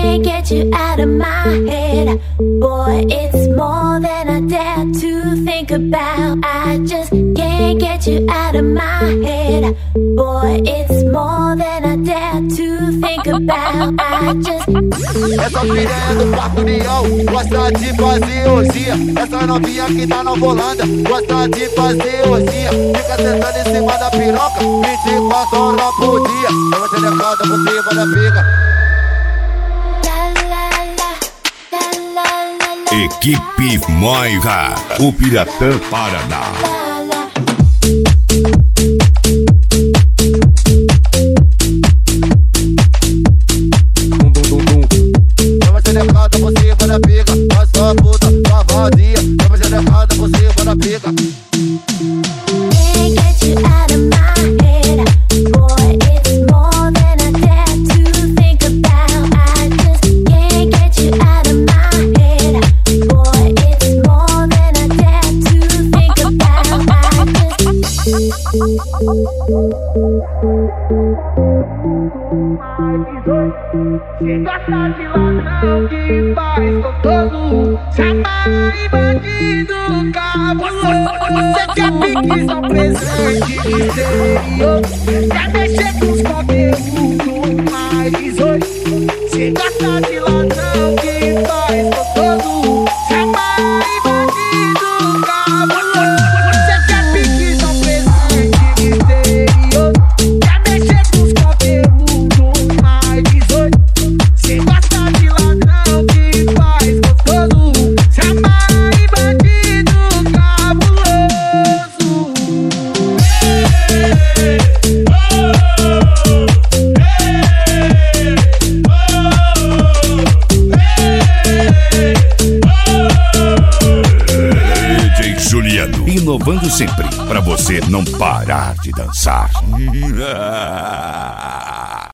can't get you out of my head. Boy, it's more than I dare to think about. I just can't get you out of my head. Boy, it's more than I dare to think about. I just... Essa piranha do Parque União gosta de fazer orgia. Essa novinha que tá na Holanda gosta de fazer orgia. Fica sentando em cima da piroca 24 horas por dia. Ela te levanta por cima da pica. Equipe Moira, o Piratã Paraná. Ela te levanta por cima da pica. Faz sua puta, sua vadia. Ela te levanta por cima da pica. Can't get you out of my head. Boy, it's more than I dare to think about. I just can't get you out of my head. Boy, it's more than I dare to think about. Se gosta de ladrão que faz gostoso, chama e bandido cabuloso. Você quer pique, só presente misterioso. Quer mexer com os conteúdos mais 18. Se gosta de ladrão que faz gostoso, chama e bandido cabuloso. Você quer pique, só presente misterioso. Quer mexer com os conteúdos mais 18. Se gosta de ladrão que faz gostoso, chama e bandido cabuloso. DJ Juliano, inovando sempre, pra você não parar de dançar.